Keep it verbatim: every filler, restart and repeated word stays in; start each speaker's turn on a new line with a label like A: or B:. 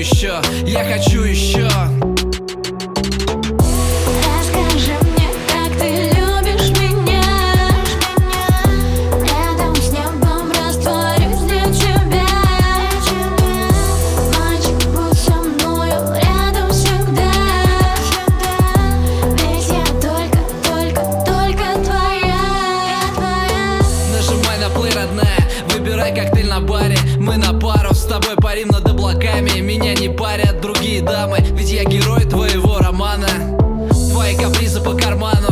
A: еще, я хочу еще.
B: Расскажи мне, как ты любишь меня. Рядом с небом растворюсь для тебя. Мальчик, будь со мною рядом всегда. Ведь я только, только, только твоя.
A: Нажимай на плей, родная, выбирай коктейль на баре. Мы на пару с тобой парим над облаками. Меня не парят другие дамы, ведь я герой твоего романа. Твои капризы по карману